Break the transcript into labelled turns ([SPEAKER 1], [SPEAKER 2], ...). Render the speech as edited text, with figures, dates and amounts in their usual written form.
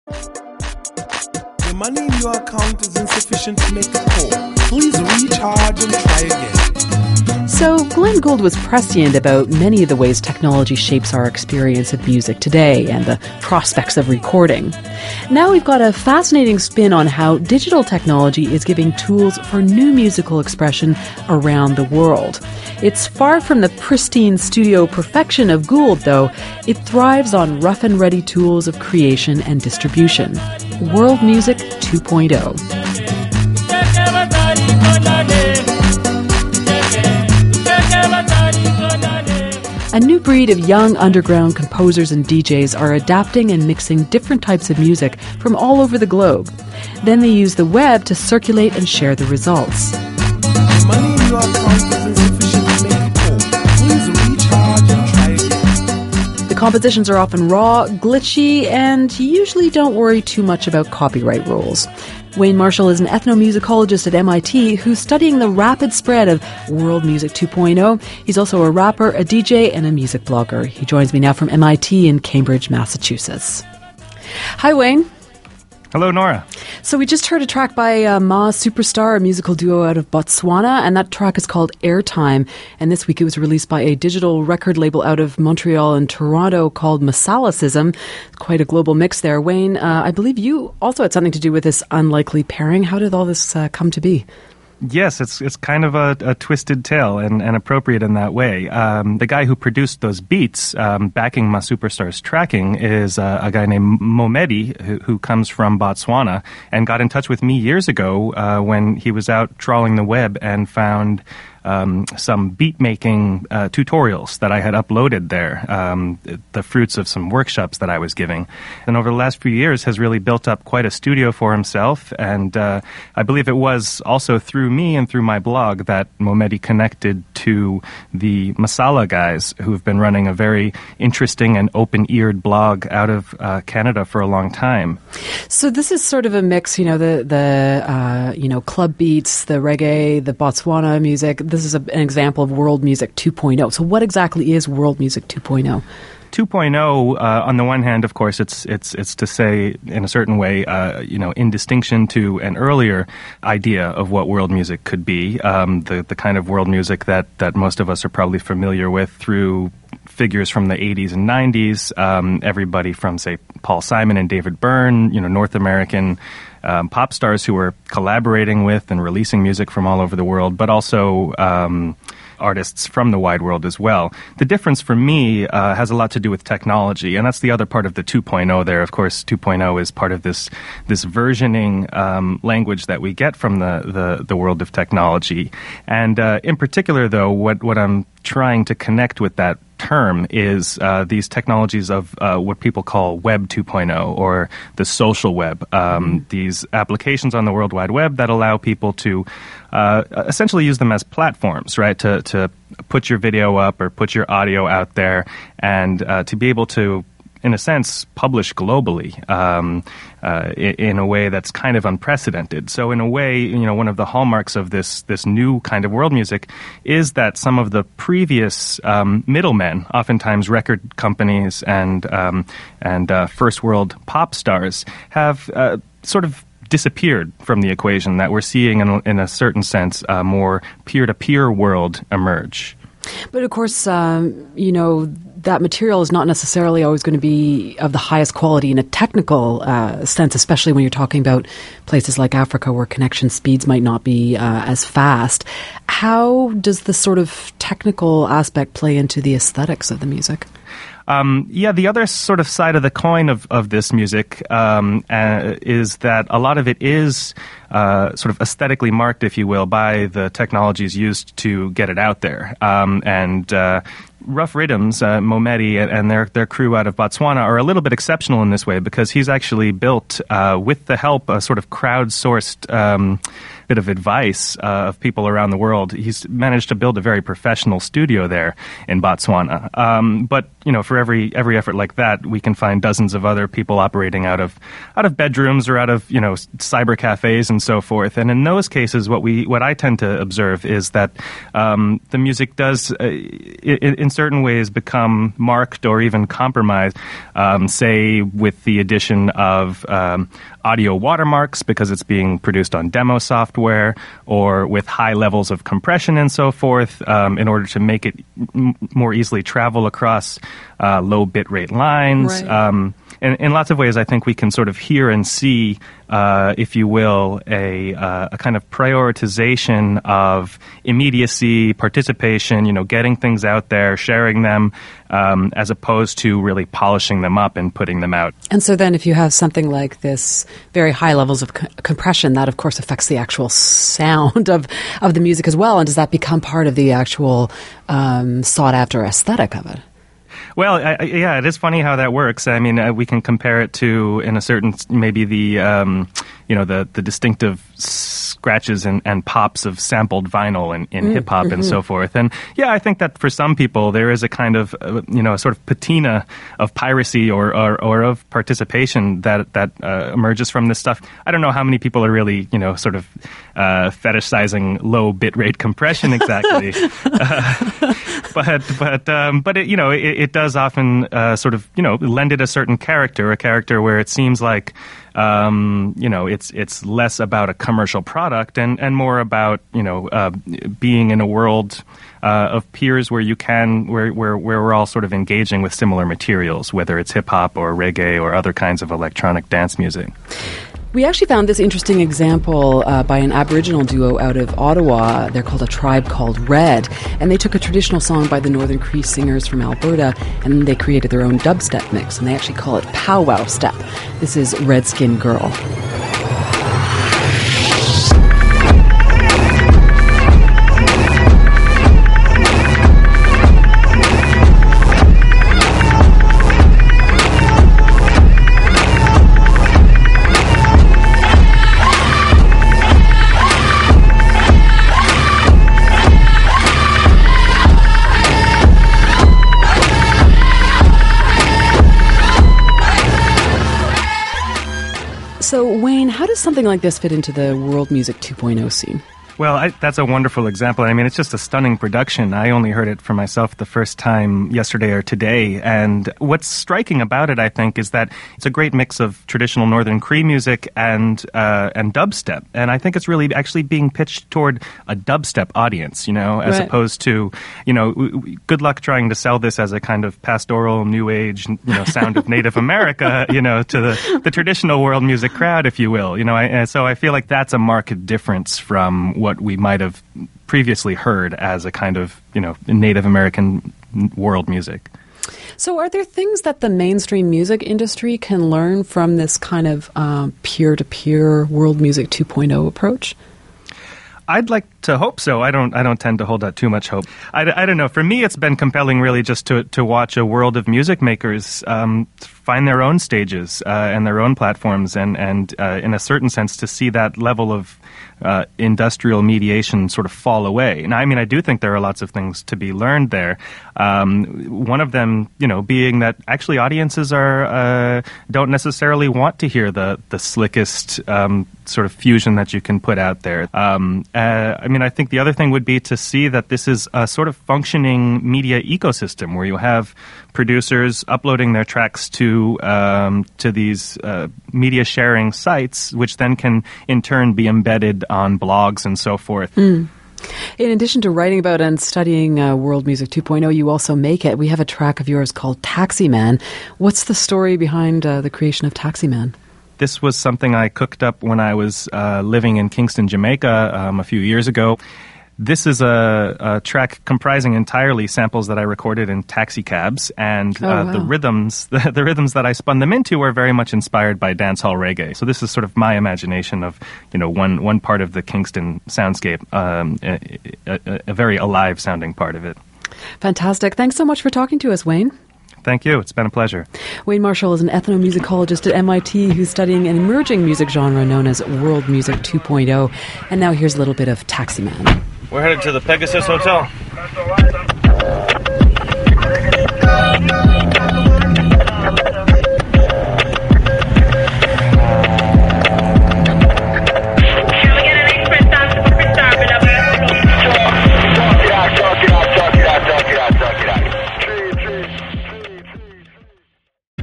[SPEAKER 1] The money in your account is insufficient to make a call. Please recharge and try again.
[SPEAKER 2] So Glenn Gould was prescient about many of the ways technology shapes our experience of music today and the prospects of recording. Now we've got a fascinating spin on how digital technology is giving tools for new musical expression around the world. It's far from the pristine studio perfection of Gould, though. It thrives on rough and ready tools of creation and distribution. World Music 2.0. A new breed of young underground composers and DJs are adapting and mixing different types of music from all over the globe. Then they use the web to circulate and share the results.
[SPEAKER 1] The money in your account is insufficient to make a call. Please recharge and try again.
[SPEAKER 2] The compositions are often raw, glitchy, and you usually don't worry too much about copyright rules. Wayne Marshall is an ethnomusicologist at MIT who's studying the rapid spread of World Music 2.0. He's also a rapper, a DJ, and a music blogger. He joins me now from MIT in Cambridge, Massachusetts. Hi, Wayne.
[SPEAKER 3] Hello, Nora.
[SPEAKER 2] So we just heard a track by Ma Superstar, a musical duo out of Botswana, and that track is called Airtime. And this week it was released by a digital record label out of Montreal and Toronto called Masalacism. Quite a global mix there. Wayne, I believe you also had something to do with this unlikely pairing. How did all this come to be?
[SPEAKER 3] Yes, it's kind of a twisted tale and appropriate in that way. The guy who produced those beats backing Ma Superstar's tracking is a guy named Momedi who comes from Botswana and got in touch with me years ago when he was out trawling the web and found some beat-making tutorials that I had uploaded there, the fruits of some workshops that I was giving. And over the last few years has really built up quite a studio for himself, and I believe it was also through me and through my blog that Momedi connected to the Masala guys, who have been running a very interesting and open-eared blog out of Canada for a long time.
[SPEAKER 2] So this is sort of a mix, the club beats, the reggae, the Botswana music. This is an example of World Music 2.0. So what exactly is World Music 2.0?
[SPEAKER 3] 2.0, on the one hand, of course, it's to say in a certain way, in distinction to an earlier idea of what world music could be, the kind of world music that most of us are probably familiar with through figures from the 80s and 90s, everybody from, say, Paul Simon and David Byrne, North American pop stars who were collaborating with and releasing music from all over the world, but also artists from the wide world as well. The difference for me has a lot to do with technology, and that's the other part of the 2.0 there. Of course, 2.0 is part of this versioning language that we get from the world of technology. And in particular, though, what I'm trying to connect with that term is these technologies of what people call Web 2.0 or the social web. These applications on the World Wide Web that allow people to essentially use them as platforms, right? To put your video up or put your audio out there and to be able to, in a sense, publish globally in a way that's kind of unprecedented. So in a way, one of the hallmarks of this new kind of world music is that some of the previous middlemen, oftentimes record companies and first world pop stars, have sort of disappeared from the equation, that we're seeing, in a certain sense, a more peer-to-peer world emerge.
[SPEAKER 2] But of course, that material is not necessarily always going to be of the highest quality in a technical sense, especially when you're talking about places like Africa where connection speeds might not be as fast. How does this sort of technical aspect play into the aesthetics of the music?
[SPEAKER 3] The other sort of side of the coin of this music is that a lot of it is sort of aesthetically marked, if you will, by the technologies used to get it out there. Rough Rhythms, Momedi and their crew out of Botswana are a little bit exceptional in this way because he's actually built, with the help, a sort of crowdsourced bit of advice of people around the world. He's managed to build a very professional studio there in Botswana. But for every effort like that, we can find dozens of other people operating out of bedrooms or out of cyber cafes and so forth. And in those cases, what I tend to observe is that the music does, in certain ways become marked or even compromised, say with the addition of audio watermarks because it's being produced on demo software, or with high levels of compression and so forth, in order to make it more easily travel across low bitrate lines.
[SPEAKER 2] Right.
[SPEAKER 3] And in lots of ways, I think we can sort of hear and see, if you will, a kind of prioritization of immediacy, participation, getting things out there, sharing them, as opposed to really polishing them up and putting them out.
[SPEAKER 2] And so then if you have something like this, very high levels of compression, that of course affects the actual sound of the music as well. And does that become part of the actual sought-after aesthetic of it?
[SPEAKER 3] Well, yeah, it is funny how that works. I mean, we can compare it to, in a certain, maybe the distinctive scratches and pops of sampled vinyl in hip hop and so forth. And yeah, I think that for some people there is a kind of, a sort of patina of piracy or of participation that emerges from this stuff. I don't know how many people are really, sort of fetishizing low bitrate compression exactly. But it does often sort of, lend it a certain character, a character where it seems like, it's less about a commercial product and more about, being in a world of peers where where we're all sort of engaging with similar materials, whether it's hip hop or reggae or other kinds of electronic dance music.
[SPEAKER 2] We actually found this interesting example by an Aboriginal duo out of Ottawa. They're called A Tribe Called Red, and they took a traditional song by the Northern Cree singers from Alberta, and they created their own dubstep mix, and they actually call it powwow step. This is Redskin Girl. So, Wayne, how does something like this fit into the world music 2.0 scene?
[SPEAKER 3] Well, that's a wonderful example. I mean, it's just a stunning production. I only heard it for myself the first time yesterday or today. And what's striking about it, I think, is that it's a great mix of traditional Northern Cree music and dubstep. And I think it's really actually being pitched toward a dubstep audience, as
[SPEAKER 2] right.
[SPEAKER 3] opposed to, good luck trying to sell this as a kind of pastoral, new age, sound of Native America, to the traditional world music crowd, if you will. So I feel like that's a marked difference from what we might have previously heard as a kind of, Native American world music.
[SPEAKER 2] So are there things that the mainstream music industry can learn from this kind of peer-to-peer world music 2.0 approach?
[SPEAKER 3] I'd like to hope so. I don't tend to hold out too much hope. I don't know. For me, it's been compelling really just to watch a world of music makers find their own stages and their own platforms and in a certain sense to see that level of industrial mediation sort of fall away. And I do think there are lots of things to be learned there. One of them, being that actually audiences don't necessarily want to hear the slickest sort of fusion that you can put out there. I think the other thing would be to see that this is a sort of functioning media ecosystem where you have producers uploading their tracks to these media sharing sites, which then can in turn be embedded on blogs and so forth.
[SPEAKER 2] In addition to writing about and studying World Music 2.0, you also make it. We have a track of yours called Taxi Man. What's the story behind the creation of Taxi Man?
[SPEAKER 3] This was something I cooked up when I was living in Kingston, Jamaica a few years ago. This is a track comprising entirely samples that I recorded in taxi cabs, and the rhythms that I spun them into were very much inspired by dancehall reggae. So this is sort of my imagination of one part of the Kingston soundscape, a very alive sounding part of it.
[SPEAKER 2] Fantastic! Thanks so much for talking to us, Wayne.
[SPEAKER 3] Thank you. It's been a pleasure.
[SPEAKER 2] Wayne Marshall is an ethnomusicologist at MIT who's studying an emerging music genre known as World Music 2.0. And now here's a little bit of Taxi Man.
[SPEAKER 4] We're headed to the Pegasus Hotel.